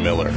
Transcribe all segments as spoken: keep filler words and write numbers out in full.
Miller.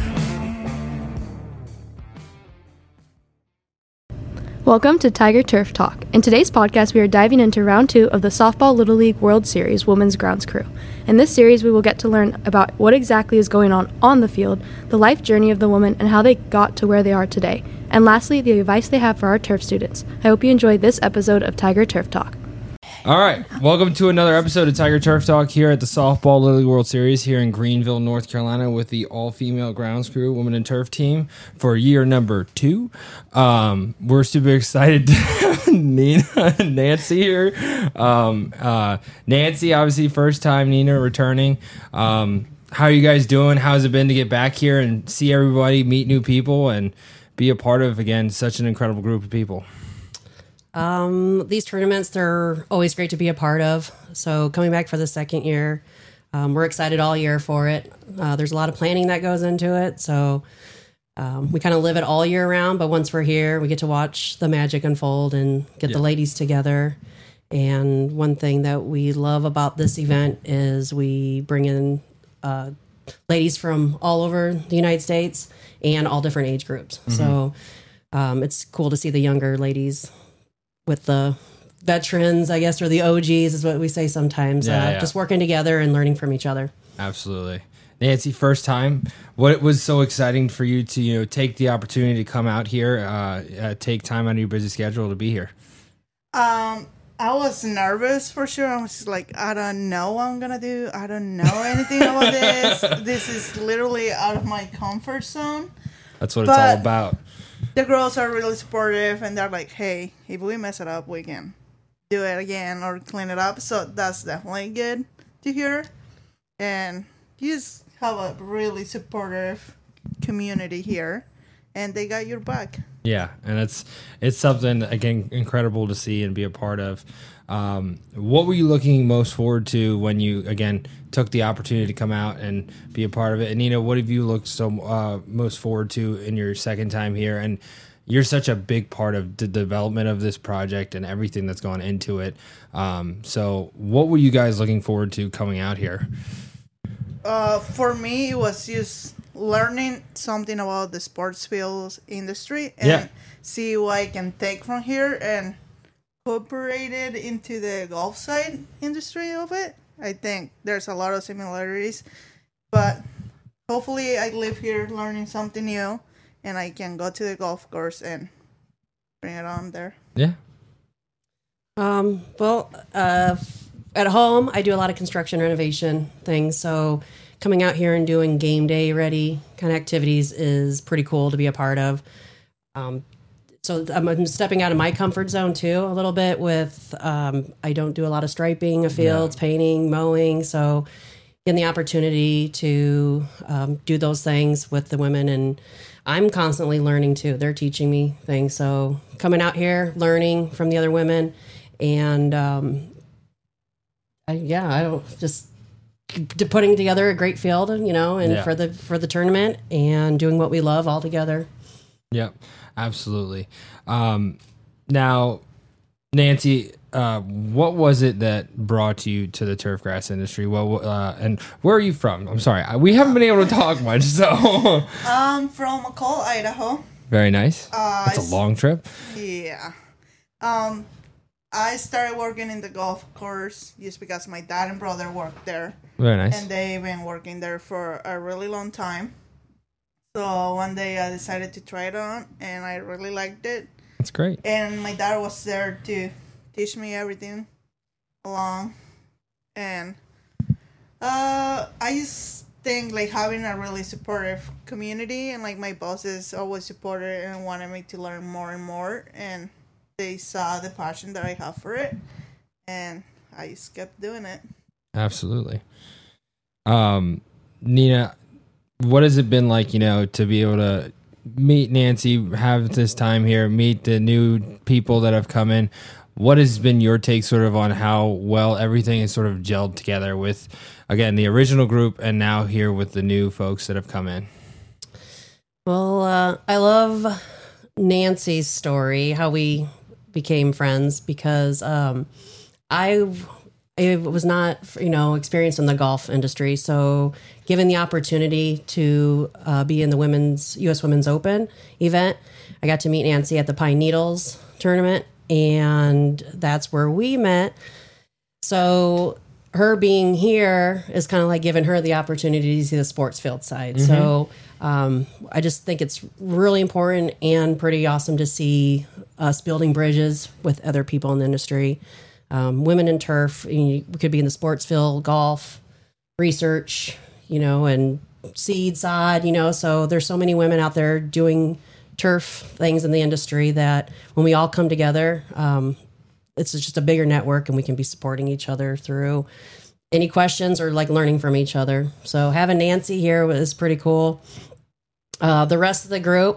Welcome to Tiger Turf Talk. In today's podcast, we are diving into round two of the Softball Little League World Series Women's Grounds Crew. In this series, we will get to learn about what exactly is going on on the field, the life journey of the women, and how they got to where they are today. And lastly, the advice they have for our turf students. I hope you enjoyed this episode of Tiger Turf Talk. All right, welcome to another episode of Tiger Turf Talk here at the Softball Little League World Series here in Greenville, North Carolina, with the all-female grounds crew, women and turf team for year number two. Um, we're super excited to have Nina and Nancy here. Um, uh, Nancy, obviously, first time. Nina returning. Um, how are you guys doing? How's it been to get back here and see everybody, meet new people, and be a part of, again, such an incredible group of people? Um, these tournaments, they're always great to be a part of. So coming back for the second year, um, we're excited all year for it. Uh, there's a lot of planning that goes into it. So um, we kind of live it all year round. But once we're here, we get to watch the magic unfold and get Yeah. the ladies together. And one thing that we love about this event is we bring in uh, ladies from all over the United States and all different age groups. Mm-hmm. So um, it's cool to see the younger ladies with the veterans, I guess, or the O Gs is what we say sometimes. Yeah, uh, yeah. Just working together and learning from each other. Absolutely. Nancy, first time. What was so exciting for you to, you know, take the opportunity to come out here, uh, uh, take time out of your busy schedule to be here? Um, I was nervous for sure. I was just like, I don't know what I'm gonna do. I don't know anything about this. This is literally out of my comfort zone. That's what But- it's all about. The girls are really supportive, and they're like, hey, if we mess it up, we can do it again or clean it up. So that's definitely good to hear. And you just have a really supportive community here, and they got your back. Yeah, and it's it's something, again, incredible to see and be a part of. Um, what were you looking most forward to when you, again, took the opportunity to come out and be a part of it? And, Nina, what have you looked so uh, most forward to in your second time here? And you're such a big part of the development of this project and everything that's gone into it. Um, so what were you guys looking forward to coming out here? Uh, for me, it was just learning something about the sports fields industry and Yeah. see what I can take from here and incorporate it into the golf side industry of it. I think there's a lot of similarities, but hopefully I live here learning something new and I can go to the golf course and bring it on there. Yeah. Um, well, uh, at home, I do a lot of construction renovation things. So coming out here and doing game day ready kind of activities is pretty cool to be a part of. Um, So I'm stepping out of my comfort zone too a little bit with, um, I don't do a lot of striping of fields, Yeah. painting, mowing. So getting the opportunity to um, do those things with the women, and I'm constantly learning too. They're teaching me things. So coming out here, learning from the other women, and um, I, yeah, I don't just to putting together a great field, you know, and Yeah. for the for the tournament and doing what we love all together. Yep, absolutely. Um, now, Nancy, uh, what was it that brought you to the turfgrass industry? Well, uh, and where are you from? I'm sorry, I- we haven't been able to talk much, so I'm from McCall, Idaho. very nice. Uh, That's a long trip. Yeah. Um, I started working in the golf course just because my dad and brother worked there. Very nice. And they've been working there for a really long time. So one day I decided to try it on, and I really liked it. That's great. And my dad was there to teach me everything along. And uh, I just think like having a really supportive community, and like my bosses always supported and wanted me to learn more and more. And they saw the passion that I have for it, and I just kept doing it. Absolutely. Um, Nina, what has it been like, you know, to be able to meet Nancy, have this time here, meet the new people that have come in? What has been your take sort of on how well everything is sort of gelled together with, again, the original group and now here with the new folks that have come in? Well, uh, I love Nancy's story, how we became friends, because um, I I was not, you know, experienced in the golf industry. So given the opportunity to uh, be in the women's U S Women's Open event, I got to meet Nancy at the Pine Needles tournament, and that's where we met. So her being here is kind of like giving her the opportunity to see the sports field side. Mm-hmm. So um, I just think it's really important and pretty awesome to see us building bridges with other people in the industry. Um, women in turf, you could be in the sports field, golf, research, you know, and seed, sod, you know. So there's so many women out there doing turf things in the industry that when we all come together, um, it's just a bigger network, and we can be supporting each other through any questions or like learning from each other. So having Nancy here was pretty cool. Uh, the rest of the group,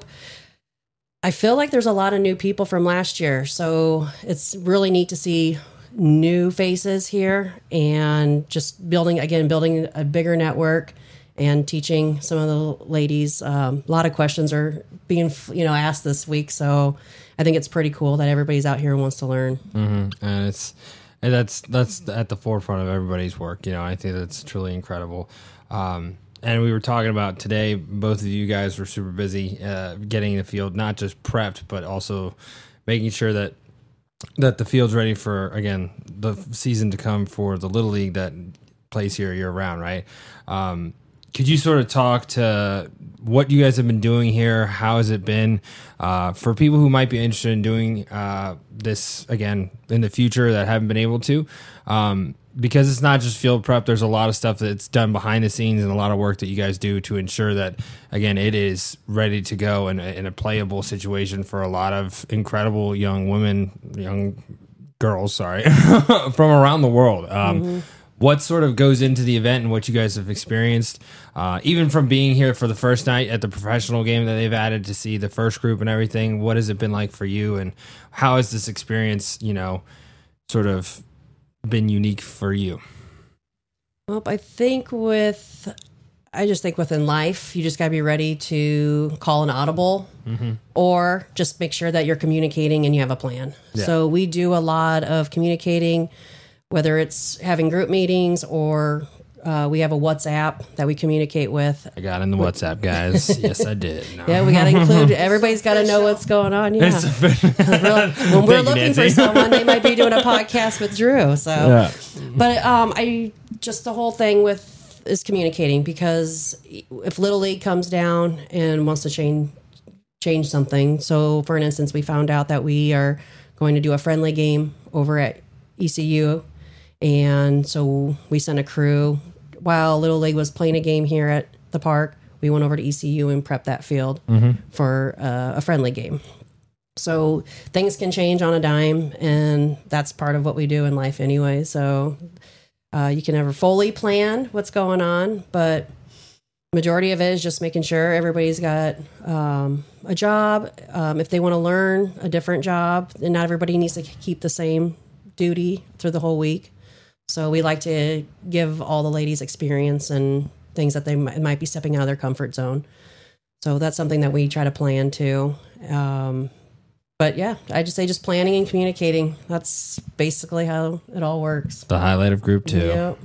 I feel like there's a lot of new people from last year. So it's really neat to see new faces here and just building, again, building a bigger network and teaching some of the ladies. Um, a lot of questions are being, you know, asked this week. So I think it's pretty cool that everybody's out here and wants to learn. Mm-hmm. And it's, and that's, that's at the forefront of everybody's work. You know, I think that's truly incredible. Um, and we were talking about today, both of you guys were super busy, uh, getting in the field, not just prepped, but also making sure that that the field's ready for, again, the season to come for the Little League that plays here year round, right? Um, could you sort of talk to what you guys have been doing here? How has it been uh, for people who might be interested in doing uh, this, again, in the future that haven't been able to? Um, because it's not just field prep. There's a lot of stuff that's done behind the scenes and a lot of work that you guys do to ensure that, again, it is ready to go in a, in a playable situation for a lot of incredible young women, young girls, sorry, from around the world. Um, mm-hmm. What sort of goes into the event and what you guys have experienced, uh, even from being here for the first night at the professional game that they've added to see the first group and everything? What has it been like for you, and how has this experience, you know, sort of been unique for you? Well, I think with, I just think within life, you just got to be ready to call an audible, mm-hmm. or just make sure that you're communicating and you have a plan. Yeah. So we do a lot of communicating, whether it's having group meetings or uh, we have a WhatsApp that we communicate with. I got in the WhatsApp, guys. Yes, I did. No. Yeah, we got to include, everybody's got to know what's going on. Yeah. When we're looking for someone, they might be doing a podcast with Drew. So, yeah. But um, I just, the whole thing with is communicating, because if Little League comes down and wants to change, change something. So for an instance, we found out that we are going to do a friendly game over at E C U. And so we sent a crew while Little League was playing a game here at the park. We went over to E C U and prepped that field mm-hmm. for uh, a friendly game. So things can change on a dime, and that's part of what we do in life anyway. So uh, you can never fully plan what's going on, but majority of it is just making sure everybody's got um, a job. Um, if they want to learn a different job, then not everybody needs to keep the same duty through the whole week. So we like to give all the ladies experience and things that they might, might be stepping out of their comfort zone. So that's something that we try to plan too. Um, but yeah, I just say just planning and communicating. That's basically how it all works. The highlight of group two. Yep.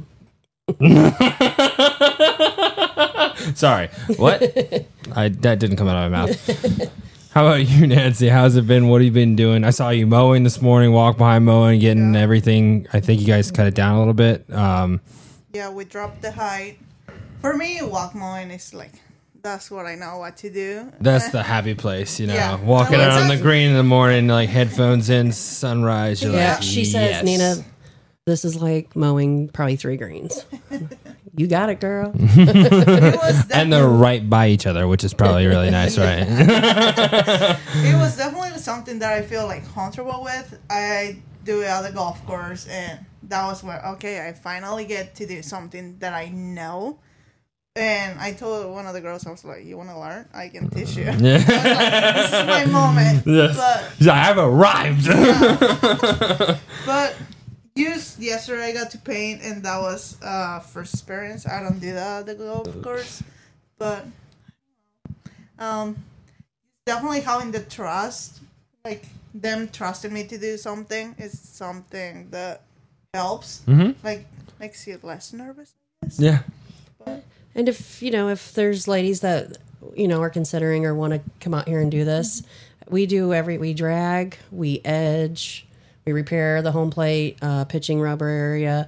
Sorry, what? I that didn't come out of my mouth. How about you, Nancy? How's it been? What have you been doing? I saw you mowing this morning, walk behind mowing, getting yeah. everything. I think you guys cut it down a little bit. Um, yeah, we dropped the height. For me, walk mowing is like, that's what I know what to do. That's the happy place, you know. Yeah. Walking out on the green in the morning, like headphones in, sunrise. You're yeah, like, she yes. says, Nina, this is like mowing probably three greens. You got it, girl. It and they're right by each other, which is probably really nice, right? It was definitely something that I feel like comfortable with. I do it at the golf course, and that was where, okay, I finally get to do something that I know. And I told one of the girls, I was like, you want to learn? I can teach you. Yeah. I was like, this is my moment. Yes. But I have arrived. Yeah. But Just yesterday I got to paint, and that was uh first experience. I don't do that at the golf course, but um, definitely having the trust, like them trusting me to do something, is something that helps. Mm-hmm. Like makes you less nervous, I guess. Yeah. But, And if, you know, if there's ladies that, you know, are considering or want to come out here and do this, we do every, we drag, we edge, we repair the home plate, uh, pitching rubber area.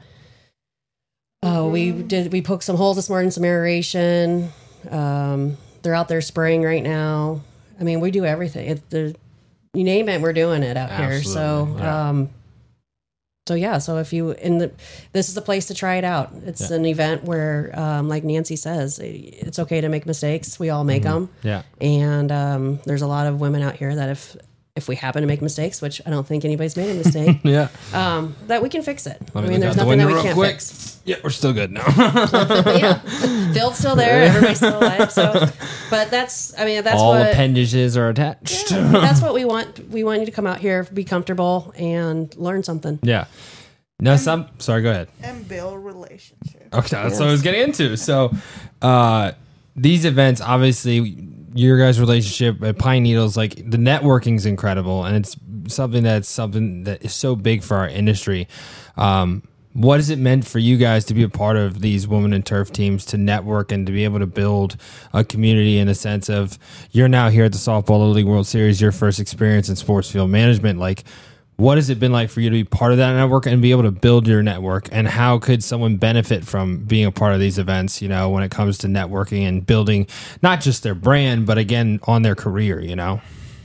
Uh, we did, we poked some holes this morning, some aeration. Um, they're out there spraying right now. I mean, we do everything. It, the, you name it, we're doing it out here. So, Absolutely, yeah. um, So yeah, so if you in the, this is the place to try it out. It's Yeah. an event where, um, like Nancy says, it's okay to make mistakes. We all make them, Yeah. and um, there's a lot of women out here that if if we happen to make mistakes, which I don't think anybody's made a mistake, Yeah. um, that we can fix it. Let I me mean, look there's out the nothing that window we real can't quick. fix. Yeah, we're still good now. Yeah, Phil's still there. Everybody's still alive. So, but that's I mean that's All what appendages are attached. yeah, that's what we want. We want you to come out here, be comfortable, and learn something. Yeah. No, some. Sorry, go ahead. and build relationships. Okay, that's what I was getting into. So, uh, these events, obviously, your guys' relationship at Pine Needles, like the networking is incredible, and it's something that's something that is so big for our industry. Um, what has it meant for you guys to be a part of these Women in Turf teams, to network and to be able to build a community in the sense of you're now here at the Softball Little League World Series, your first experience in sports field management, like. What has it been like for you to be part of that network and be able to build your network? And how could someone benefit from being a part of these events, you know, when it comes to networking and building not just their brand, but again, on their career, you know?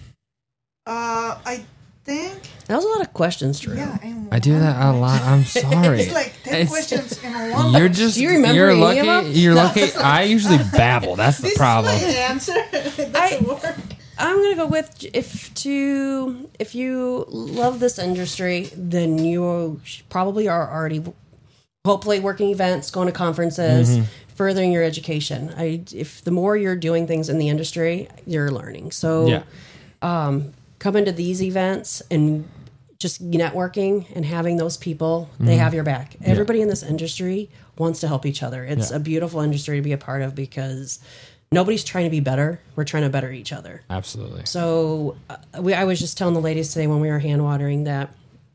Uh, I think. That was a lot of questions, Drew. Yeah, and I do that a lot. I'm sorry. It's like ten It's- questions in one. You're just, Do you remember you're any lucky. of them? You're lucky. I usually babble. That's the This problem. is my answer. It I- doesn't work. I'm gonna go with if to if you love this industry, then you probably are already hopefully working events, going to conferences, Mm-hmm. furthering your education. I if the more you're doing things in the industry, you're learning. So Yeah. um, coming to these events and just networking and having those people, they Mm-hmm. have your back. Everybody in this industry wants to help each other. It's Yeah. a beautiful industry to be a part of because nobody's trying to be better. We're trying to better each other. Absolutely. So uh, we, I was just telling the ladies today when we were hand watering that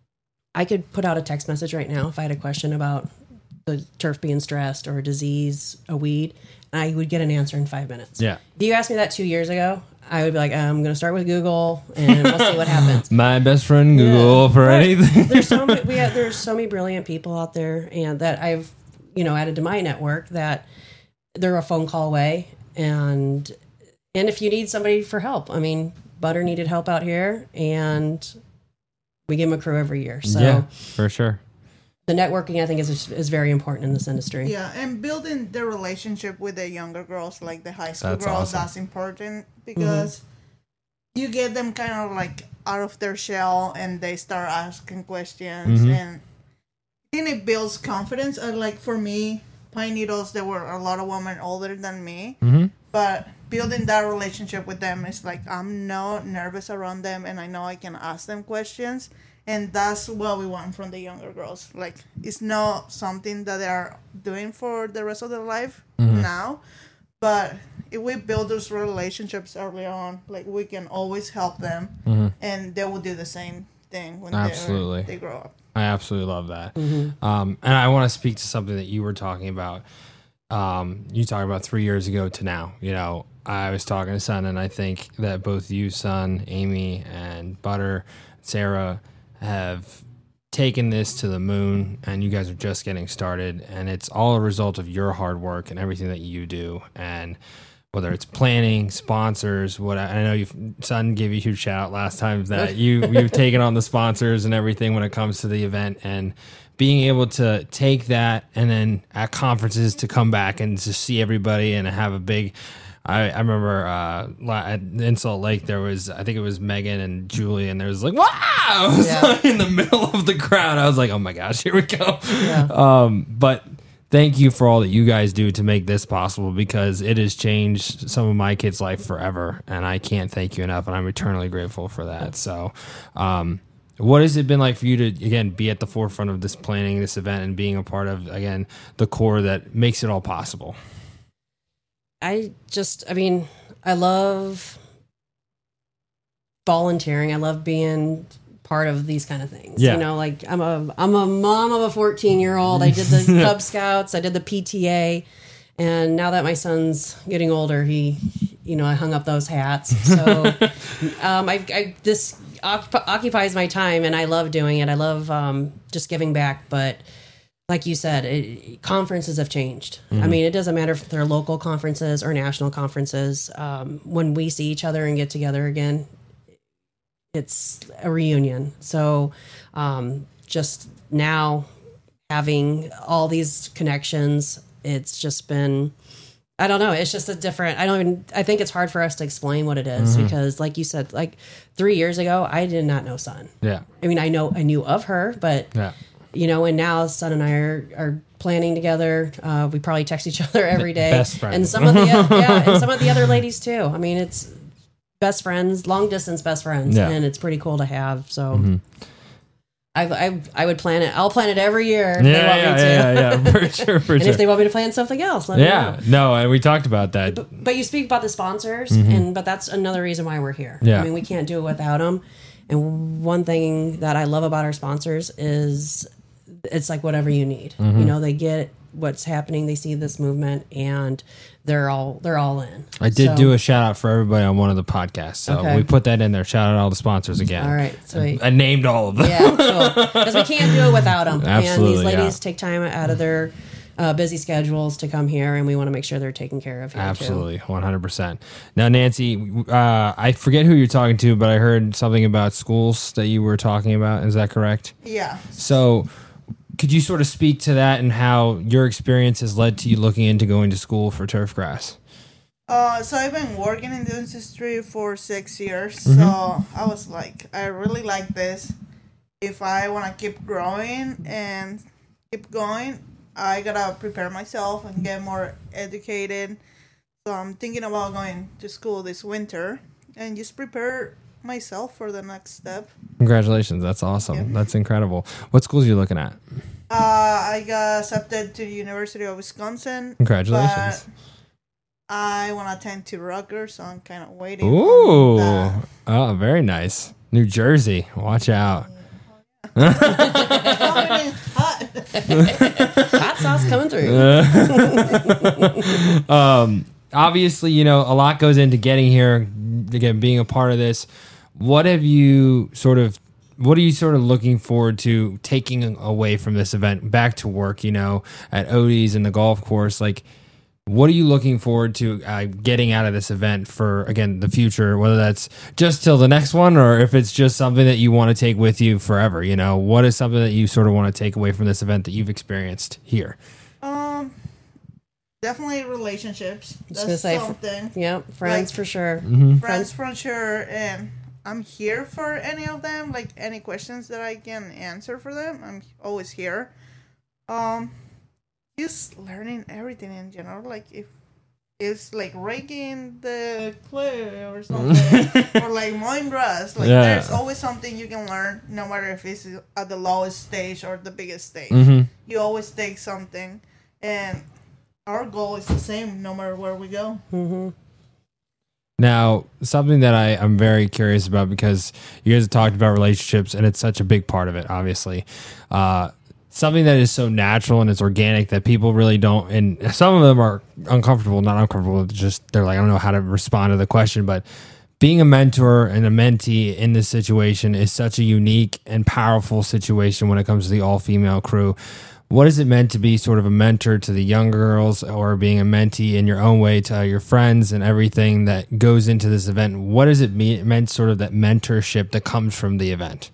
I could put out a text message right now if I had a question about the turf being stressed or a disease, a weed, and I would get an answer in five minutes. Yeah. If you asked me that two years ago, I would be like, I'm going to start with Google and we'll see what happens. My best friend Google for Right. anything. There's so many, we have, there's so many brilliant people out there, and that I've you know added to my network that they're a phone call away. And and if you need somebody for help, I mean, Butter needed help out here, and we give him a crew every year. So Yeah, for sure. the networking, I think, is is very important in this industry. Yeah, and building the relationship with the younger girls, like the high school That's girls, awesome. that's important because you get them kind of like out of their shell and they start asking questions, Mhm. and I think it builds confidence. Uh, like for me, Pine Needles, there were a lot of women older than me, Mm-hmm. but building that relationship with them is like I'm not nervous around them, and I know I can ask them questions. And that's what we want from the younger girls. Like, it's not something that they are doing for the rest of their life now. But if we build those relationships early on, like, we can always help them. And they will do the same thing when Absolutely. they grow up. I absolutely love that. Um, and I want to speak to something that you were talking about. Um, you talked about three years ago to now. You know, I was talking to Son, and I think that both you, Son, Amy, and Butter, Sarah, have taken this to the moon, and you guys are just getting started. And it's all a result of your hard work and everything that you do. And whether it's planning, sponsors, what I, I know you've Son gave you a huge shout out last time that you you've taken on the sponsors and everything when it comes to the event, and being able to take that and then at conferences to come back and to see everybody and have a big. I, I remember uh, la- at in Salt Lake there was I think it was Megan and Julie, and there was like wow, I was Yeah. like in the middle of the crowd. I was like, oh my gosh, here we go. Yeah. Um, but thank you for all that you guys do to make this possible, because it has changed some of my kids' life forever, and I can't thank you enough, and I'm eternally grateful for that. So, um, what has it been like for you to, again, be at the forefront of this planning, this event, and being a part of, again, the core that makes it all possible? I just, I mean, I love volunteering. I love being part of these kind of things. Yeah. You know, like I'm a I'm a mom of a fourteen year old. I did the Cub Scouts, I did the P T A, and now that my son's getting older, he, you know, I hung up those hats. So um, I, I this occupies my time, and I love doing it. I love um, just giving back, but. Like you said, it, conferences have changed. Mm-hmm. I mean, it doesn't matter if they're local conferences or national conferences. Um, when we see each other and get together again, it's a reunion. So um, just now having all these connections, it's just been, I don't know. It's just a different, I don't even, I think it's hard for us to explain what it is mm-hmm. because like you said, like three years ago, I did not know Sun. Yeah. I mean, I know, I knew of her, but yeah. You know, and now Sun and I are, are planning together. Uh, we probably text each other every day. Best friends. And some of the yeah, and some of the other ladies too. I mean, it's best friends, long distance best friends, yeah. and it's pretty cool to have. So, mm-hmm. I, I I would plan it. I'll plan it every year. If yeah, they want yeah, me to. yeah, yeah, for sure, for and sure. if they want me to plan something else, let yeah, me know. no, and we talked about that. But, but you speak about the sponsors, mm-hmm. and but that's another reason why we're here. Yeah. I mean, we can't do it without them. And one thing that I love about our sponsors is. It's like whatever you need. Mm-hmm. You know, they get what's happening. They see this movement, and they're all they're all in. I did so, do a shout out for everybody on one of the podcasts, so okay. we put that in there. Shout out all the sponsors again. All right, so I, I named all of them. Yeah, cool. Because we can't do it without them. Absolutely, and these ladies yeah. take time out of their uh, busy schedules to come here, and we want to make sure they're taken care of. Here Absolutely, too. one hundred percent. Now, Nancy, uh, I forget who you're talking to, but I heard something about schools that you were talking about. Is that correct? Yeah. So. Could you sort of speak to that and how your experience has led to you looking into going to school for turfgrass? Uh, so I've been working in the industry for six years. Mm-hmm. So I was like, I really like this. If I want to keep growing and keep going, I gotta prepare myself and get more educated. So I'm thinking about going to school this winter and just prepare myself for the next step. Congratulations. That's awesome. Yeah. That's incredible. What schools are you looking at? Uh, I got accepted to the University of Wisconsin. Congratulations. I want to attend to Rutgers, so I'm kind of waiting. Ooh. Oh, very nice. New Jersey. Watch out. Hot. Hot sauce coming through. um, obviously, you know, a lot goes into getting here, again, being a part of this. What have you sort of, what are you sort of looking forward to taking away from this event back to work, you know, at Odie's and the golf course? Like, what are you looking forward to uh, getting out of this event for, again, the future, whether that's just till the next one or if it's just something that you want to take with you forever? You know, what is something that you sort of want to take away from this event that you've experienced here? Um, definitely relationships. That's gonna say, something. Yeah, friends Like, for sure. Mm-hmm. Friends for sure, and I'm here for any of them. Like any questions that I can answer for them, I'm always here. Um, just learning everything in general. Like if it's like raking the clay or something, or like mowing grass. Like Yeah. there's always something you can learn, no matter if it's at the lowest stage or the biggest stage. Mm-hmm. You always take something, and our goal is the same no matter where we go. Mm-hmm. Now, something that I, I'm very curious about, because you guys have talked about relationships, and it's such a big part of it, obviously. Uh, something that is so natural and it's organic that people really don't, and some of them are uncomfortable, not uncomfortable, just they're like, I don't know how to respond to the question, but being a mentor and a mentee in this situation is such a unique and powerful situation when it comes to the all-female crew. What is it meant to be sort of a mentor to the young girls, or being a mentee in your own way to your friends and everything that goes into this event? What does it mean, meant sort of that mentorship that comes from the event?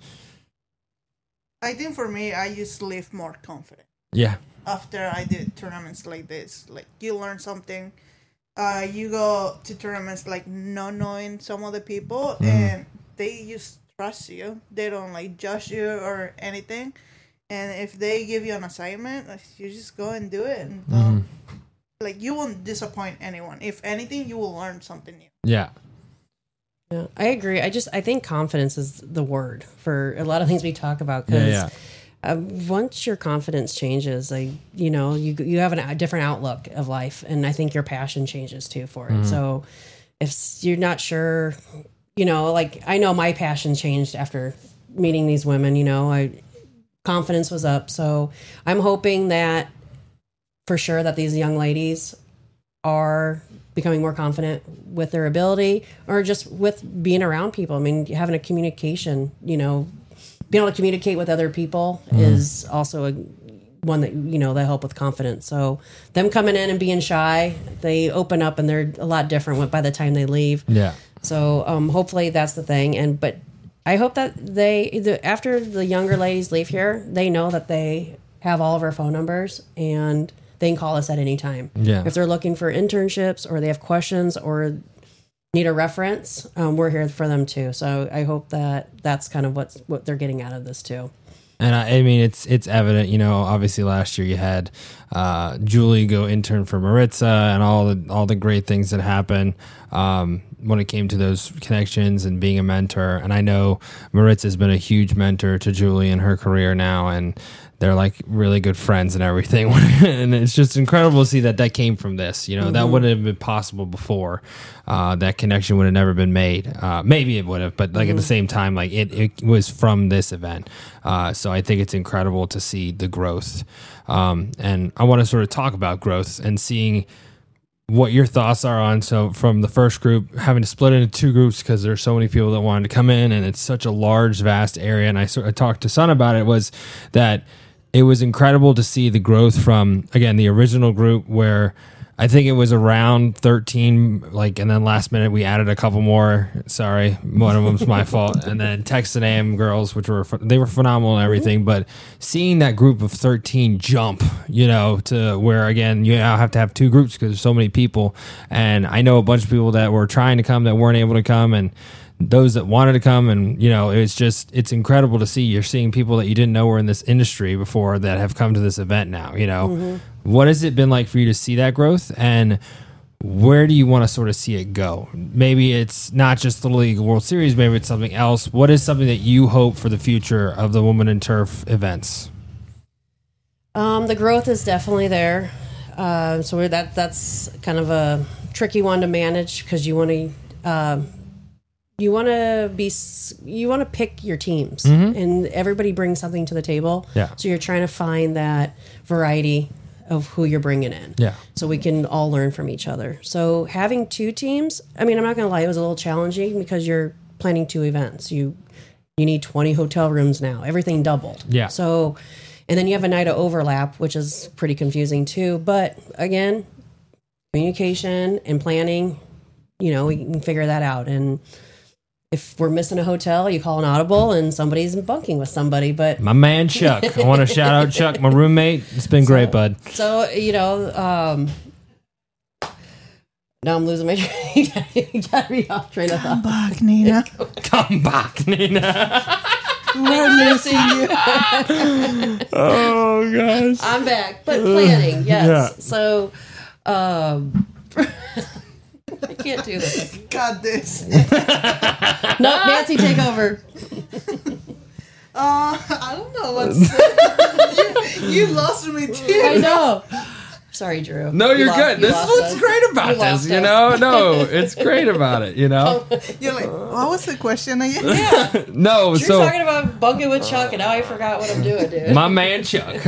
I think for me, I just live more confident. Yeah. After I did tournaments like this, like you learn something. Uh, you go to tournaments like not knowing some of the people, mm-hmm. and they just trust you. They don't like judge you or anything. And if they give you an assignment, like, you just go and do it. And, um, mm-hmm. like you won't disappoint anyone. If anything, you will learn something new. Yeah. Yeah, I agree. I just I think confidence is the word for a lot of things we talk about. Because yeah, yeah. uh, once your confidence changes, like you know, you you have an, a different outlook of life, and I think your passion changes too for it. Mm-hmm. So if you're not sure, you know, like I know my passion changed after meeting these women. You know, I confidence was up. So I'm hoping that for sure that these young ladies are becoming more confident with their ability or just with being around people. I mean, having a communication, you know, being able to communicate with other people mm. is also a one that, you know, that help with confidence. So them coming in and being shy, they open up and they're a lot different by the time they leave. Yeah. So um, hopefully that's the thing. And, but I hope that they, the, after the younger ladies leave here, they know that they have all of our phone numbers and they can call us at any time. Yeah. If they're looking for internships or they have questions or need a reference, um, we're here for them too. So I hope that that's kind of what's, what they're getting out of this too. And I, I mean, it's it's evident, you know. Obviously, last year you had uh, Julie go intern for Maritza, and all the all the great things that happened um, when it came to those connections and being a mentor. And I know Maritza's been a huge mentor to Julie in her career now, and they're like really good friends and everything. And it's just incredible to see that that came from this. You know, mm-hmm. that wouldn't have been possible before. Uh, that connection would have never been made. Uh, maybe it would have, but like mm-hmm. at the same time, like it, it was from this event. Uh, so I think it's incredible to see the growth. Um, and I want to sort of talk about growth and seeing what your thoughts are on. So from the first group, having to split into two groups because there's so many people that wanted to come in and it's such a large, vast area. And I sort of talked to Son about it, was that it was incredible to see the growth from, again, the original group where I think it was around thirteen, like, and then last minute we added a couple more. Sorry, one of them's my fault. And then Texas A and M girls, which were, they were phenomenal and everything. But seeing that group of thirteen jump, you know, to where, again, you now have to have two groups because there's so many people. And I know a bunch of people that were trying to come that weren't able to come, and those that wanted to come, and you know, it's just, it's incredible to see. You're seeing people that you didn't know were in this industry before that have come to this event now. You know, mm-hmm. What has it been like for you to see that growth, and where do you want to sort of see it go? Maybe it's not just the League World Series, maybe it's something else. What is something that you hope for the future of the Women in Turf events? Um, the growth is definitely there. Uh, so we're, that that's kind of a tricky one to manage because you want to. Uh, You want to be, you want to pick your teams, mm-hmm. and everybody brings something to the table. Yeah. So you're trying to find that variety of who you're bringing in. Yeah. So we can all learn from each other. So having two teams, I mean, I'm not going to lie, it was a little challenging because you're planning two events. You, you need twenty hotel rooms now. Everything doubled. Yeah. So, and then you have a night of overlap, which is pretty confusing too. But again, communication and planning, you know, we can figure that out. And if we're missing a hotel, you call an audible and somebody's bunking with somebody. But my man Chuck, I want to shout out Chuck, my roommate. It's been so, great, bud. So, you know, um, now I'm losing my train. You got me off train of thought. Come back, Nina. Come back, Nina. We're missing you. Oh, gosh. I'm back. But planning, yes. Yeah. So, um... I can't do this. Got this. No, Nancy, take over. Uh, I don't know what's. you, you lost me too. I know. Sorry, Drew. No, you're you good. Lost, this is what's us. great about you this, you know? No, it's great about it, you know? You're like, what was the question again? Yeah. No, Drew's so. talking about bunking with Chuck, and now I forgot what I'm doing, dude. My man, Chuck.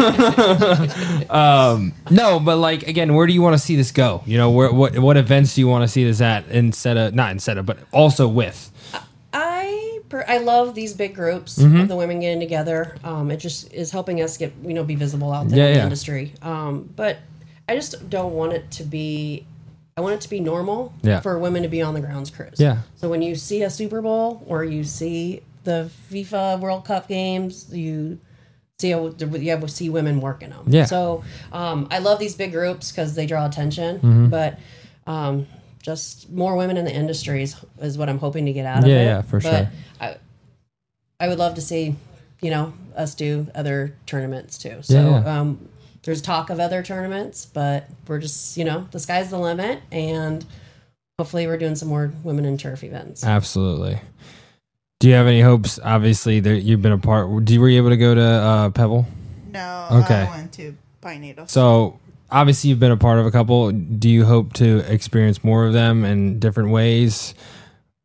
um, no, but like, again, where do you want to see this go? You know, where, what what events do you want to see this at instead of, not instead of, but also with? I I love these big groups mm-hmm. of the women getting together. Um, it just is helping us get, you know, be visible out there yeah, in the yeah. industry. Um, but I just don't want it to be, I want it to be normal yeah. for women to be on the grounds crews. Yeah. So when you see a Super Bowl or you see the FIFA World Cup games, you see a, you have to see women working them. Yeah. So um, I love these big groups because they draw attention, mm-hmm. but um, just more women in the industry is, is what I'm hoping to get out of yeah, it. Yeah, for but sure. I, I would love to see, you know, us do other tournaments too. So yeah, yeah. Um, there's talk of other tournaments, but we're just, you know, the sky's the limit, and hopefully we're doing some more women in turf events. Absolutely. Do you have any hopes? Obviously, that you've been a part. Do you, were you able to go to uh, Pebble? No, okay. I went to Pine Needles. So obviously, you've been a part of a couple. Do you hope to experience more of them in different ways?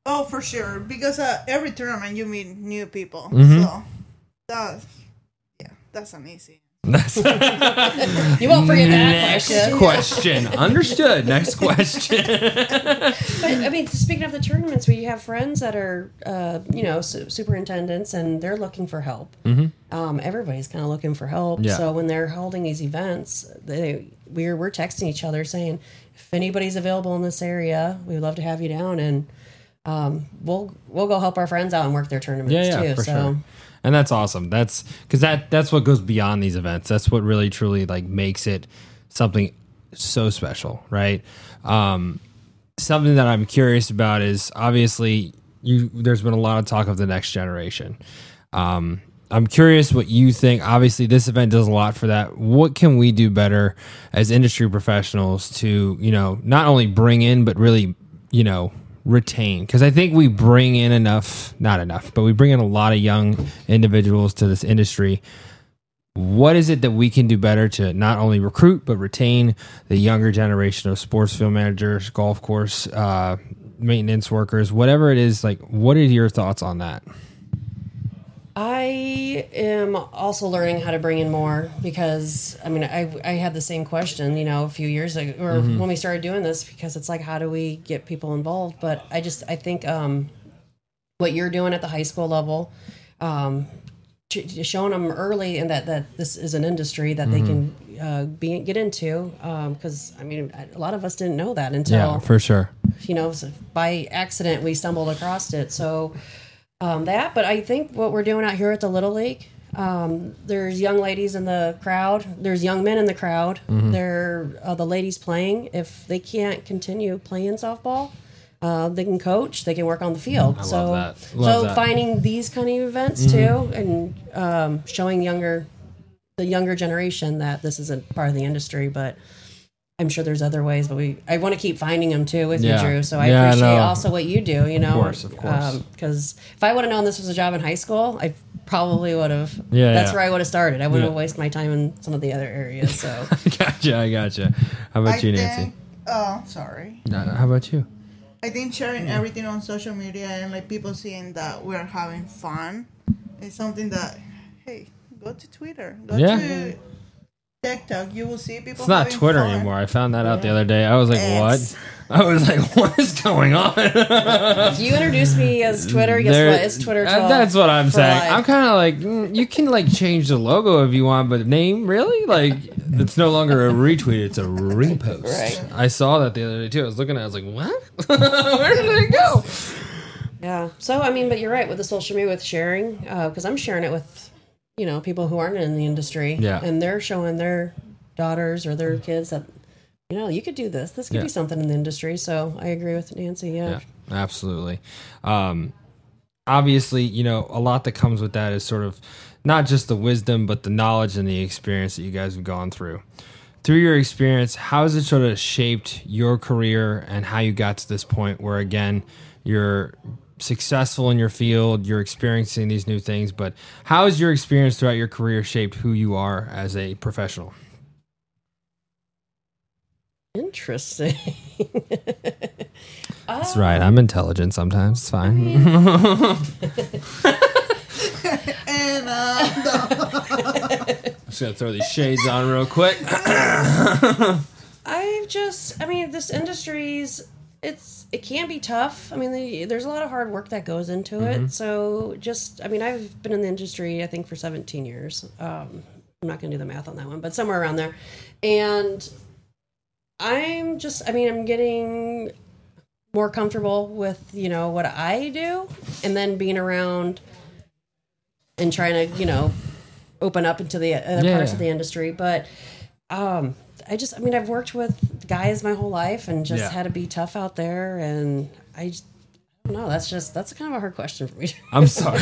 Oh, for sure. Because uh, every tournament you meet new people. Mhm. So that's yeah, that's an easy. That's You won't forget that next question. question. Understood. Next question. But I mean, speaking of the tournaments, we have friends that are, uh, you know, su- superintendents, and they're looking for help. Mhm. Um, everybody's kind of looking for help. Yeah. So when they're holding these events, they we're we're texting each other saying, if anybody's available in this area, we'd love to have you down, and um, we'll we'll go help our friends out and work their tournaments Yeah, yeah, too. for so. sure. And that's awesome. That's because that that's what goes beyond these events. That's what really truly like makes it something so special, right? Um, something that I'm curious about is obviously you. There's been a lot of talk of the next generation. Um, I'm curious what you think. Obviously, this event does a lot for that. What can we do better as industry professionals to, you know, not only bring in but really, you know, retain? Because I think we bring in enough, not enough, but we bring in a lot of young individuals to this industry. What is it that we can do better to not only recruit but retain the younger generation of sports field managers, golf course uh, maintenance workers, whatever it is? Like, what are your thoughts on that? I am also learning how to bring in more because I mean I I had the same question, you know, a few years ago or Mm-hmm. when we started doing this, because it's like, how do we get people involved? But I just I think um, what you're doing at the high school level, um, ch- showing them early and that that this is an industry that Mm-hmm. they can uh, be get into, because I mean a lot of us didn't know that until Yeah, for sure. you know, so by accident we stumbled across it. So um, that, but I think what we're doing out here at the Little League, um, there's young ladies in the crowd, there's young men in the crowd. Mm-hmm. They're uh, the ladies playing. If they can't continue playing softball, uh, they can coach. They can work on the field. I love so, that. Love so that. finding these kind of events too, and um, showing younger, the younger generation that this isn't part of the industry, but. I'm sure there's other ways, but we I want to keep finding them too with Yeah. you, Drew. So I Yeah, appreciate no. also what you do. You know, course, of course. Because if I would have known this was a job in high school, I probably would have. Yeah, that's yeah. where I would have started. I wouldn't Yeah. have wasted my time in some of the other areas. So Gotcha. I gotcha. How about I you, think. Nancy? Oh, sorry. Uh, how about you? I think sharing everything on social media and like people seeing that we're having fun is something that, hey, go to Twitter, go Yeah. to TikTok. You will see people. It's not having Twitter fun. anymore. I found that out the other day. I was like, It's- what? I was like, what is going on? if you introduce me as Twitter, guess There- what? It's Twitter. uh, twelve That's what I'm for saying. life. I'm kind of like, mm, you can like change the logo if you want, but name really like it's no longer a retweet; it's a repost. Right. I saw that the other day too. I was looking at, it, I was like, what? Where did it go? Yeah. So I mean, but you're right with the social media with sharing, because I'm sharing it with you know people who aren't in the industry, Yeah. and they're showing their daughters or their kids that you know you could do this. This could Yeah. be something in the industry. So I agree with Nancy. Yeah. Yeah, absolutely. Um, obviously, you know, a lot that comes with that is sort of not just the wisdom, but the knowledge and the experience that you guys have gone through. Through your experience, how has it sort of shaped your career and how you got to this point where, again, you're successful in your field, you're experiencing these new things, but how has your experience throughout your career shaped who you are as a professional? Interesting. That's right. I'm intelligent sometimes. It's fine. And uh, Just gonna throw these shades on real quick. I've just, I mean, this industry's, it's, it can be tough. I mean, the, there's a lot of hard work that goes into it. So just, I mean, I've been in the industry, I think, for seventeen years. Um, I'm not going to do the math on that one, but somewhere around there. And I'm just, I mean, I'm getting more comfortable with, you know, what I do, and then being around and trying to, you know, open up into the other Yeah. parts of the industry. But um, I just, I mean, I've worked with guys my whole life and just Yeah. had to be tough out there. And I just, I don't know. That's just, that's kind of a hard question for me. I'm sorry.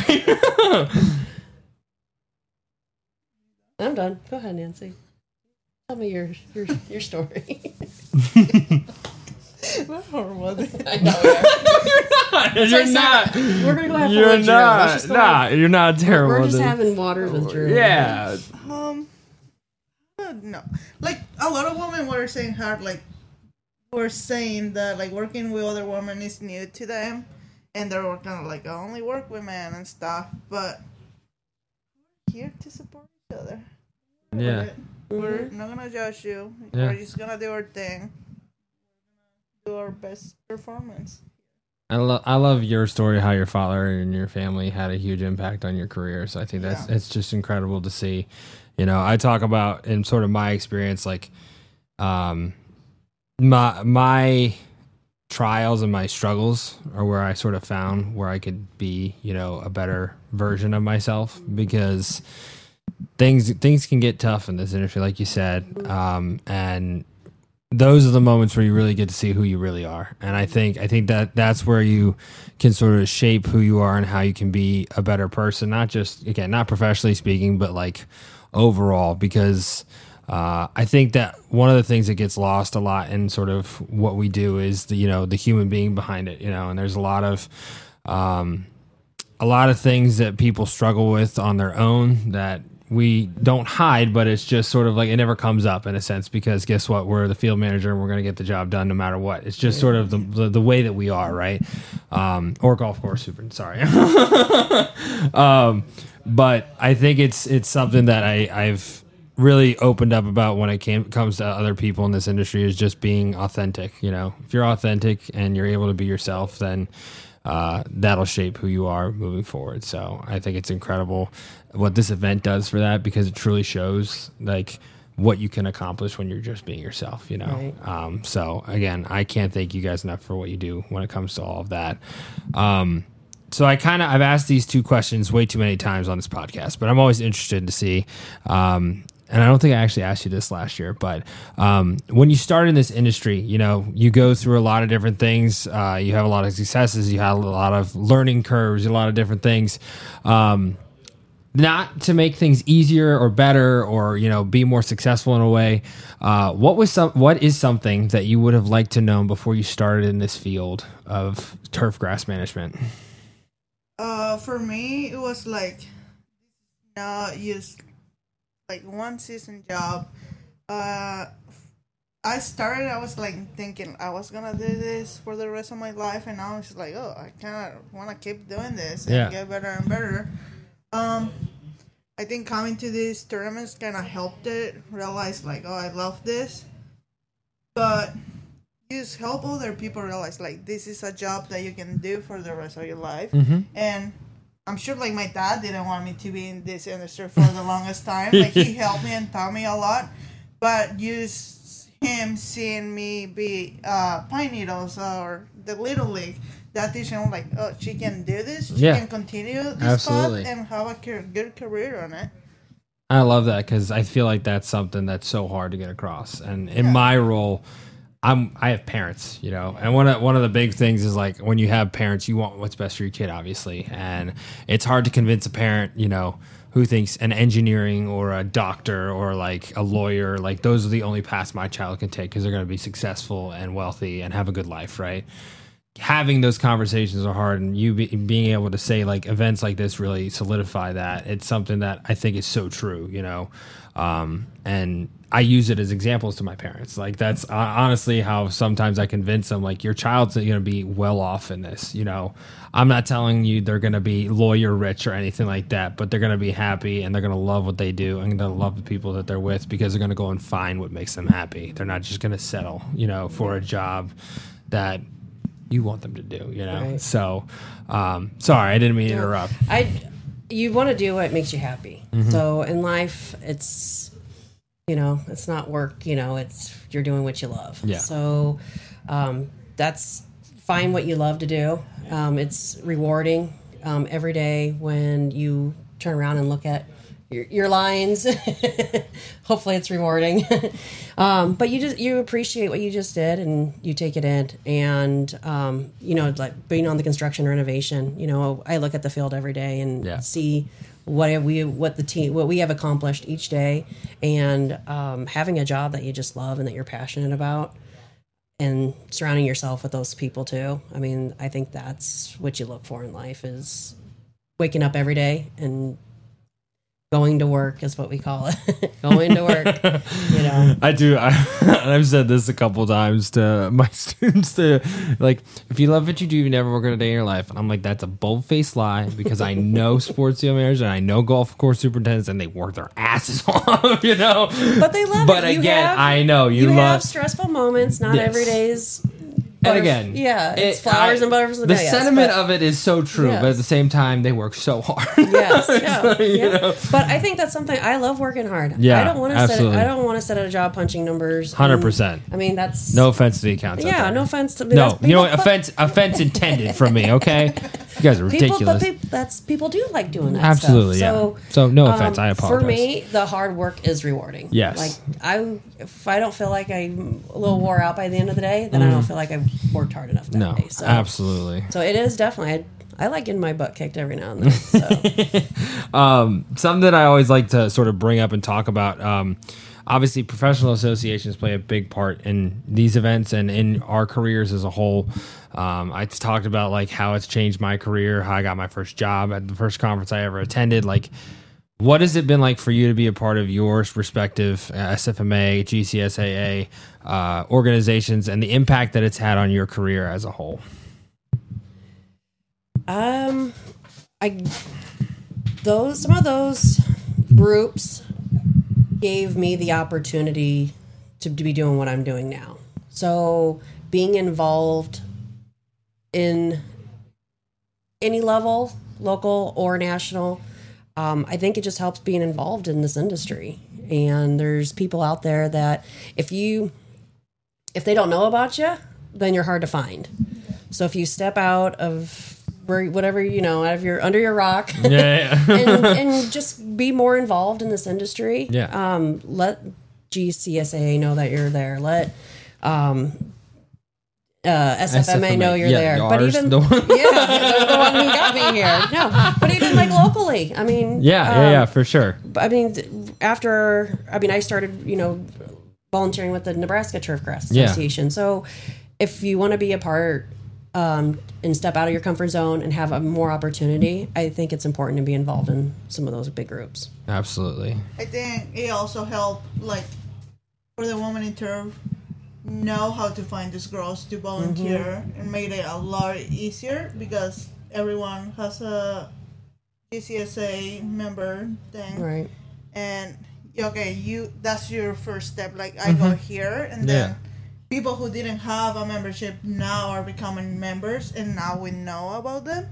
I'm done. Go ahead, Nancy. Tell me your your your story. that's horrible. I know. You're not. We're gonna go have fun You're with Drew. Let's not. just go Nah, have- you're not terrible. We're just dude. having waters with Drew. Yeah. Um, uh, no, like a lot of women were saying hard, like were saying that like working with other women is new to them, and they were kind of like, I only work with men and stuff, but we're here to support each other. Yeah. We're Mm-hmm. not gonna judge you. Yeah. We're just gonna do our thing. Do our best performance. I love I love your story, how your father and your family had a huge impact on your career. So I think that's Yeah. it's just incredible to see. You know, I talk about in sort of my experience, like um my my trials and my struggles are where I sort of found where I could be, you know, a better version of myself, because things things can get tough in this industry, like you said. Um and those are the moments where you really get to see who you really are. And I think I think that that's where you can sort of shape who you are and how you can be a better person, not just, again, not professionally speaking, but like overall, because uh, I think that one of the things that gets lost a lot in sort of what we do is the, you know, the human being behind it, you know, and there's a lot of, um, a lot of things that people struggle with on their own that we don't hide, but it's just sort of like it never comes up in a sense, because guess what? We're the field manager and we're going to get the job done no matter what. It's just sort of the the, the way that we are, right? Um, or golf course super. Sorry. um, but I think it's it's something that I, I've really opened up about when it came, comes to other people in this industry, is just being authentic. You know, if you're authentic and you're able to be yourself, then uh, that'll shape who you are moving forward. So I think it's incredible what this event does for that, because it truly shows like what you can accomplish when you're just being yourself, you know? Right. Um, so again, I can't thank you guys enough for what you do when it comes to all of that. Um, so I kind of, I've asked these two questions way too many times on this podcast, but I'm always interested to see, um, and I don't think I actually asked you this last year, but um, when you start in this industry, you know, you go through a lot of different things. Uh, you have a lot of successes. You have a lot of learning curves, a lot of different things. Um, not to make things easier or better, or, you know, be more successful in a way. Uh, what was some, what is something that you would have liked to know before you started in this field of turf grass management? Uh, for me, it was like, no, just like one season job. Uh, I started, I was like thinking I was gonna do this for the rest of my life, and now it's like, oh, I kind of want to keep doing this and Yeah. get better and better. Um, I think coming to these tournaments kind of helped it realize like, oh, I love this, but you just help other people realize like this is a job that you can do for the rest of your life. Mm-hmm. And I'm sure like my dad didn't want me to be in this industry for the longest time. Like he helped me and taught me a lot, but just him seeing me be uh, Pine Needles or the Little League, that teaching him like, oh, she can do this. She Yeah. can continue this Absolutely. path and have a ca- good career on it. I love that, because I feel like that's something that's so hard to get across. And in Yeah. my role, I'm I have parents, you know, and one of one of the big things is like when you have parents, you want what's best for your kid, obviously, and it's hard to convince a parent, you know, who thinks an engineering or a doctor or like a lawyer, like those are the only paths my child can take because they're going to be successful and wealthy and have a good life, right? Having those conversations are hard, and you be, being able to say like events like this really solidify that. It's something that I think is so true, you know, um, and I use it as examples to my parents. Like that's uh, honestly how sometimes I convince them, like your child's going to be well off in this, you know. I'm not telling you they're going to be lawyer rich or anything like that, but they're going to be happy and they're going to love what they do and they're going to love the people that they're with because they're going to go and find what makes them happy. They're not just going to settle, you know, for a job that you want them to do, you know? Right. So, um, sorry, I didn't mean to No. interrupt. I, you want to do what makes you happy. Mm-hmm. So in life, it's, you know, it's not work, you know, it's, you're doing what you love. Yeah. So, um, that's find what you love to do. Um, it's rewarding, um, every day when you turn around and look at your, your lines. Hopefully it's rewarding. um, but you just, you appreciate what you just did and you take it in. And, um, you know, like being on the construction renovation, you know, I look at the field every day and Yeah. see what have we, what the team, what we have accomplished each day, and um, having a job that you just love and that you're passionate about, and surrounding yourself with those people too. I mean, I think that's what you look for in life, is waking up every day and going to work is what we call it. Going to work, you know. I do. I, I've said this a couple times to my students. To like, if you love what you do, you never work a day in your life. And I'm like, that's a bold-faced lie because I know sports field managers and I know golf course superintendents, and they work their asses off, you know. But they love but it. You again, have, I know you, you love have stressful moments. Not Yes. every day's. And again, yeah, it's it- flowers I- and butterflies. The yes, sentiment but- of it is so true, Yes. but at the same time, they work so hard. Yes, yeah, So, you yeah. know. But I think that's something I love working hard. Yeah, I don't want to sit. absolutely. I don't want to sit at a job punching numbers. Hundred and- percent. I mean, that's No offense to the accounts. out Yeah, there. no offense to No, that's- you know what? people- Offense, offense intended from me. Okay, you guys are People, ridiculous. but people, that's people do like doing that. Absolutely, stuff. yeah. So, So, no offense, I um, apologize. For me, the hard work is rewarding. Yes. Like I, if I don't feel like I'm a little wore out by the end of the day, then I don't feel like I've worked hard enough that Mm. no, day. So, absolutely. so it is definitely. I, I like getting my butt kicked every now and then. So. Um, something that I always like to sort of bring up and talk about. Um, obviously, professional associations play a big part in these events and in our careers as a whole. Um, I talked about like how it's changed my career, how I got my first job at the first conference I ever attended. Like, what has it been like for you to be a part of your respective uh, S F M A, G C S A A uh, organizations, and the impact that it's had on your career as a whole? Um, I those some of those groups gave me the opportunity to, to be doing what I'm doing now. So being involved in any level, local or national, um, I think it just helps being involved in this industry. And there's people out there that if you if they don't know about you, then you're hard to find. So if you step out of where whatever you know out of your under your rock, Yeah, yeah. and, and just be more involved in this industry. Yeah. Um, let G C S A A know that you're there. Let um, uh, S F M A know you're Yeah, there. the But R's, even the one- yeah, the, the one who got me here. No, but even like locally. I mean, Yeah, yeah, um, yeah, for sure. I mean, th- after I mean, I started, you know, volunteering with the Nebraska Turfgrass Yeah. Association. So, if you want to be a part um, and step out of your comfort zone and have a more opportunity, I think it's important to be involved in some of those big groups. Absolutely. I think it also helped, like, for the women in turf, know how to find these girls to volunteer Mm-hmm. and made it a lot easier because everyone has a G C S A member thing. Right. And okay, you that's your first step. Like I go here, and then Yeah. people who didn't have a membership now are becoming members, and now we know about them.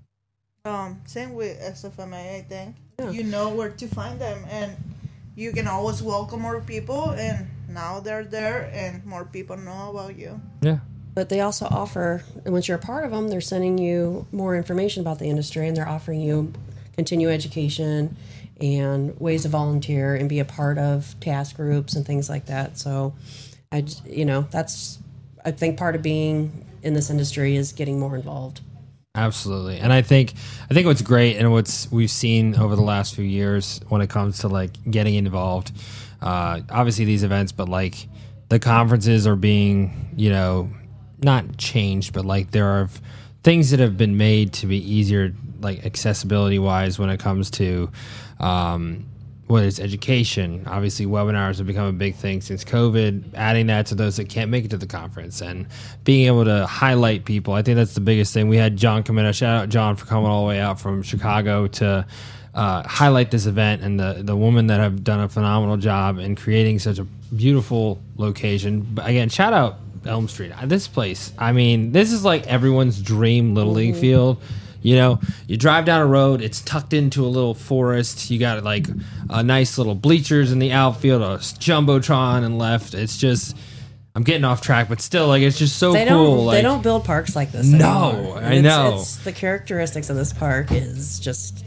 Um, same with S F M A, I think. Yeah. You know where to find them, and you can always welcome more people. And now they're there, and more people know about you. Yeah. But they also offer, and once you're a part of them, they're sending you more information about the industry, and they're offering you continuing education and ways to volunteer and be a part of task groups and things like that. So, I, j- you know, that's I think part of being in this industry is getting more involved. Absolutely. And I think I think what's great and what's we've seen over the last few years when it comes to like getting involved, uh, obviously these events, but like the conferences are being, you know, not changed, but like there are things that have been made to be easier, like accessibility wise when it comes to um, whether it's education. Obviously, webinars have become a big thing since COVID, adding that to those that can't make it to the conference and being able to highlight people. I think that's the biggest thing. We had John come in. Shout out John for coming all the way out from Chicago to uh, highlight this event, and the, the women that have done a phenomenal job in creating such a beautiful location. But again, shout out Elm Street. This place, I mean, this is like everyone's dream Little League field. You know, you drive down a road, it's tucked into a little forest. You got like a nice little bleachers in the outfield, a jumbotron and left. It's just, I'm getting off track, but still, like, it's just so They cool. don't. Like, they don't build parks like this. No, anymore. I It's- know. It's the characteristics of this park is just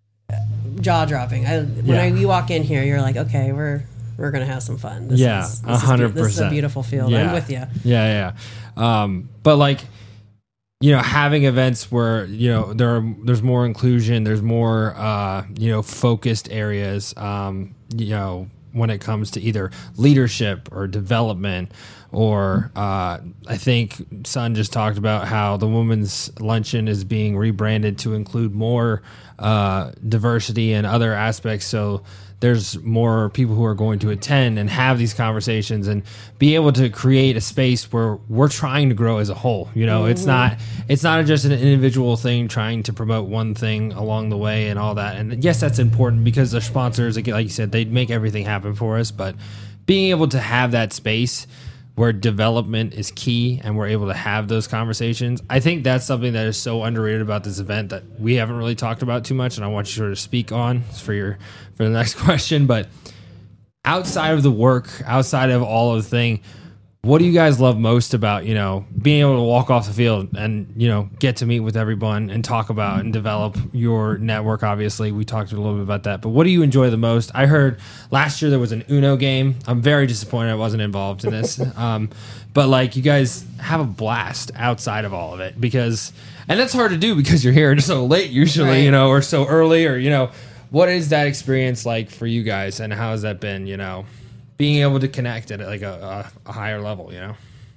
jaw dropping. I when Yeah. I, you walk in here, you're like, okay, we're we're gonna have some fun. This Yeah, is, a this is hundred beau- This is a percent. beautiful field. Yeah. I'm with you. Yeah, yeah. Um, but like, you know, having events where, you know, there are, there's more inclusion, there's more, uh, you know, focused areas, um, you know, when it comes to either leadership or development, or uh, I think Sun just talked about how the women's luncheon is being rebranded to include more uh, diversity and other aspects. So there's more people who are going to attend and have these conversations and be able to create a space where we're trying to grow as a whole. You know, mm-hmm. it's not it's not just an individual thing trying to promote one thing along the way and all that. And yes, that's important because the sponsors, like you said, they make everything happen for us. But being able to have that space where development is key and we're able to have those conversations, I think that's something that is so underrated about this event that we haven't really talked about too much, and I want you to sort of speak on for your for the next question. But outside of the work, outside of all of the thing, what do you guys love most about, you know, being able to walk off the field and, you know, get to meet with everyone and talk about and develop your network? Obviously, we talked a little bit about that, but what do you enjoy the most? I heard last year there was an Uno game. I'm very disappointed I wasn't involved in this. um, but like, you guys have a blast outside of all of it because, and that's hard to do because you're here so late usually, right. you know, or so early, or, you know, what is that experience like for you guys and how has that been, you know? Being able to connect at like a, a, a higher level, you know?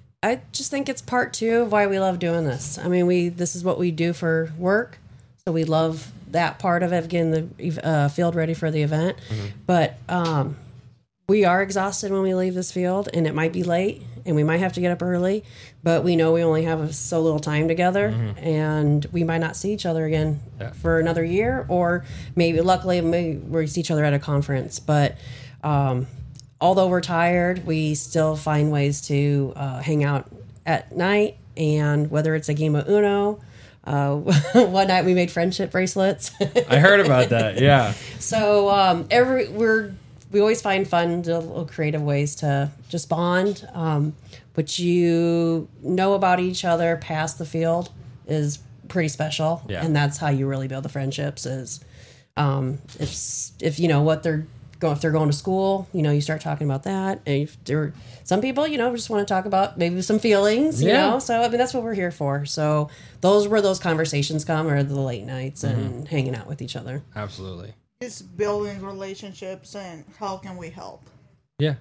I just think it's part two of why we love doing this. I mean, we this is what we do for work, so we love that part of it, getting the uh, field ready for the event. Mm-hmm. But um, we are exhausted when we leave this field, and it might be late, and we might have to get up early, but we know we only have so little time together, mm-hmm. and we might not see each other again yeah. for another year, or maybe, luckily, maybe we see each other at a conference. But um although we're tired, we still find ways to uh, hang out at night, and whether it's a game of Uno, uh, one night we made friendship bracelets. I heard about that, yeah. So um, every we're we always find fun, little creative ways to just bond. Um, what you know about each other past the field is pretty special, yeah. and that's how you really build the friendships. Is um, if if you know what they're Go, if they're going to school, you know, you start talking about that. And if there, some people, you know, just want to talk about maybe some feelings, you yeah. know. So, I mean, that's what we're here for. So those where those conversations come are the late nights mm-hmm. and hanging out with each other. Absolutely. It's building relationships and how can we help? Yeah.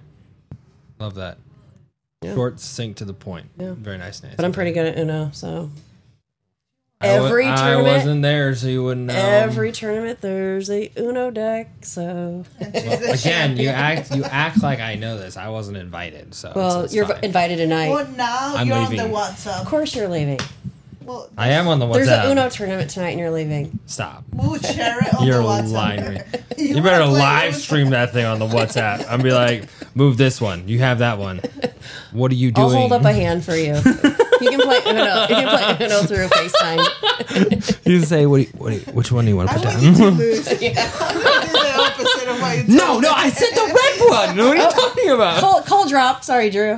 Love that. Yeah. Short, succinct, to the point. Yeah. Very nice, Nancy. But I'm pretty good at Uno, so... Every I, tournament, I wasn't there, so you wouldn't know. Every tournament, there's a Uno deck. So well, again, you act you act like I know this. I wasn't invited, so well, it's, it's you're fine. invited tonight. Well, now I'm you're leaving. on the WhatsApp. Of course, you're leaving. Well, I am on the WhatsApp. There's a Uno tournament tonight, and you're leaving. Stop. We'll share it on you're the WhatsApp. lying to me. you you better wanna play live with- stream that thing on the WhatsApp. I'll be like, move this one. You have that one. What are you doing? I'll hold up a hand for you. You can play Uno. You can play Uno through FaceTime. You can say, what do you, what do you, which one do you want to I put want down? you to lose. yeah. I did the opposite of what you No, told no, me. I said the red one. What are you talking about? Cold, cold drop. Sorry, Drew.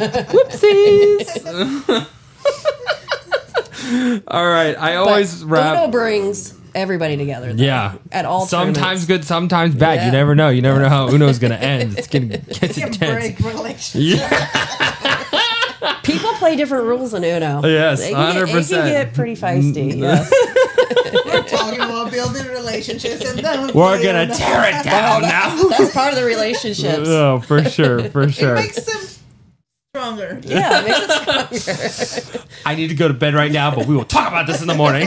Whoopsies. All right, I always But wrap. Uno brings everybody together. Though, Yeah, at all. Sometimes tournaments. good, sometimes bad. Yeah. You never know. You never know how Uno's going to end. It's going to get You can intense. break relationships. Yeah. People play different rules in Uno. Yes, They can one hundred get- It percent. can get pretty feisty. Yes. We're talking about building relationships and then We're play gonna on the- tear it down now. That's part of the relationships. Oh, for sure, for sure. It makes them stronger. Yeah, it makes it stronger. I need to go to bed right now, but we will talk about this in the morning.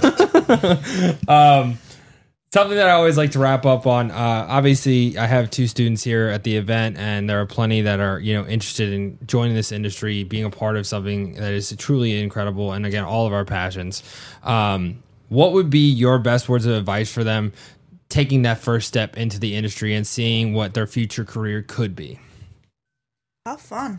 um, something that I always like to wrap up on. Uh, obviously, I have two students here at the event, and there are plenty that are you know interested in joining this industry, being a part of something that is truly incredible, and again, all of our passions. Um, what would be your best words of advice for them taking that first step into the industry and seeing what their future career could be? Have fun.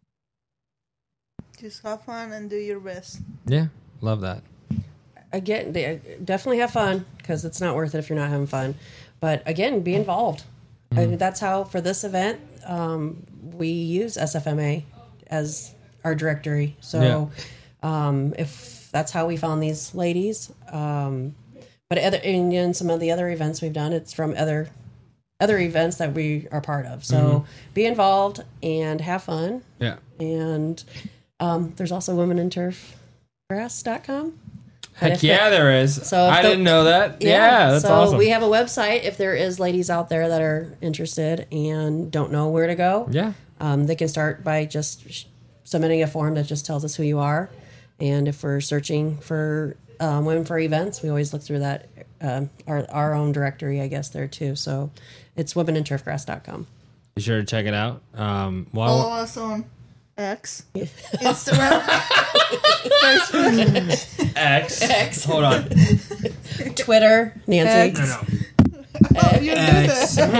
Just have fun and do your best. Yeah, love that. Again, they definitely have fun because it's not worth it if you're not having fun. But again, be involved. Mm-hmm. I mean, that's how for this event um, we use S F M A as our directory. So yeah. um, if that's how we found these ladies. Um, but other in, in some of the other events we've done, it's from other other events that we are part of. So mm-hmm. be involved and have fun. Yeah. And um, there's also women in turf grass dot com. Heck yeah, it, there is. So I the, didn't know that. Yeah, yeah that's so awesome. We have a website. If there is ladies out there that are interested and don't know where to go, yeah, um, they can start by just sh- submitting a form that just tells us who you are. And if we're searching for um, Women for Events. We always look through that, uh, our, our own directory, I guess, there too. So it's women in turfgrass dot com. Be sure to check it out. Um, well, Follow us on X, Instagram, Facebook. X. X. Hold on. Twitter, Nancy. No, no. Oh, you did X. that.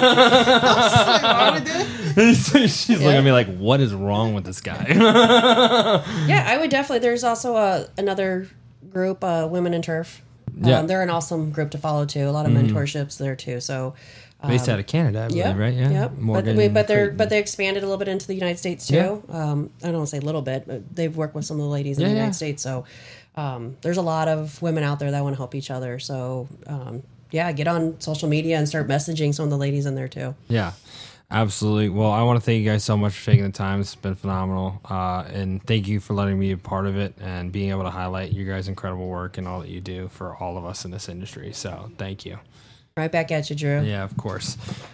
I was like, what we did? She's looking at me like, what is wrong with this guy? Yeah, I would definitely. There's also a, another group, uh, Women in Turf. Um, Yeah. they're an awesome group to follow too. A lot of mentorships there too. So Based out of Canada, I believe, yeah, right? Yeah. Yep. Morgan but, we, but they're Creighton. but they expanded a little bit into the United States too. Yeah. Um, I don't want to say a little bit, but they've worked with some of the ladies in Yeah, the yeah. United States. So um, there's a lot of women out there that want to help each other. So um, yeah, get on social media and start messaging some of the ladies in there too. Yeah, absolutely. Well, I want to thank you guys so much for taking the time. It's been phenomenal. Uh, and thank you for letting me be a part of it and being able to highlight your guys' incredible work and all that you do for all of us in this industry. So thank you. Right back at you, Drew. Yeah, of course.